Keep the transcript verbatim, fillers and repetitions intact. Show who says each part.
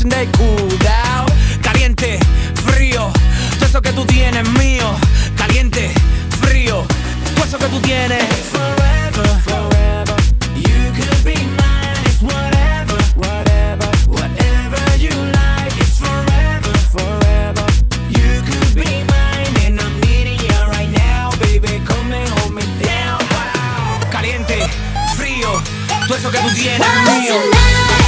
Speaker 1: pushing that cool down. Caliente, frío, todo eso que tú tienes mío. Caliente, frío, todo eso que tú tienes.
Speaker 2: Forever, forever, you could be mine. It's whatever, whatever, whatever you like. It's forever, forever, you could be mine. And I'm needing you right now, baby. Come and hold me down.
Speaker 1: Caliente, frío, todo eso que tú tienes
Speaker 3: What's
Speaker 1: mío.
Speaker 3: your name?